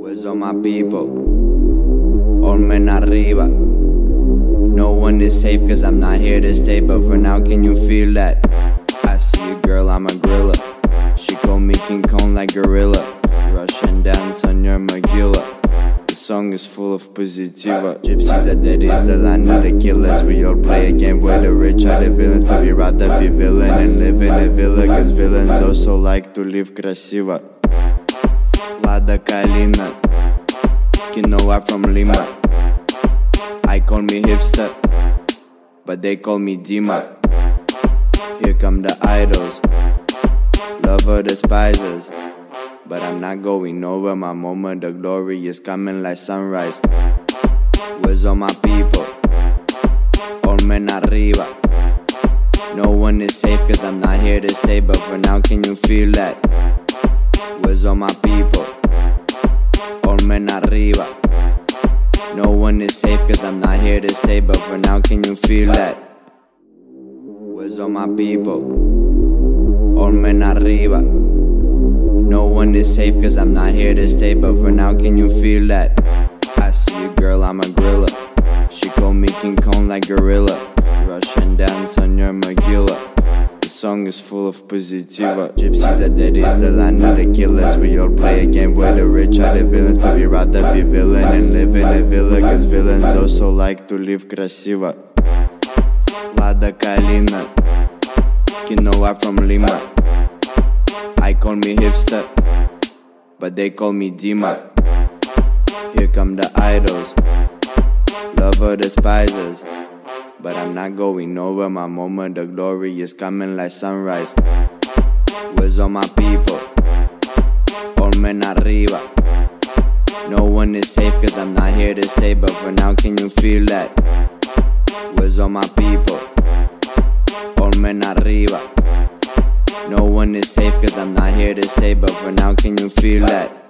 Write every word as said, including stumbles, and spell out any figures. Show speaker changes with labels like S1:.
S1: Where's all my people? All men arriba. No one is safe cause I'm not here to stay, but for now can you feel that? I see you girl, I'm a gorilla. She called me King Kong like gorilla. Russian dance on your Magilla. The song is full of positiva. Gypsies are dead is the land of the killers. We all play a game where the rich are the villains, but we rather be villain and live in a villa, cause villains also like to live красиво. Lada Kalina, Quinoa from Lima. I call me hipster, but they call me Dima. Here come the idols, lover despisers, but I'm not going over. My moment of glory is coming like sunrise. Where's all my people? All men arriba. No one is safe cause I'm not here to stay, but for now can you feel that? Where's all my people? All men arriba. No one is safe cause I'm not here to stay, but for now can you feel that? Where's all my people? All men arriba. No one is safe cause I'm not here to stay, but for now can you feel that? I see you girl, I'm a gorilla. She called me King Kong like gorilla. Russian dance on your Magilla. The song is full of positiva. Gypsies are dead is the land of the killers. We all play a game where the rich are the villains, but we rather be villain and live in a villa, cause villains also like to live красиво. Lada Kalina, Quinoa from Lima. I call me hipster, but they call me Dima. Here come the idols, lover despisers, but I'm not going over. My moment of glory is coming like sunrise. Where's all my people? All men arriba. No one is safe cause I'm not here to stay, but for now can you feel that? Where's all my people? All men arriba. No one is safe cause I'm not here to stay, but for now can you feel that?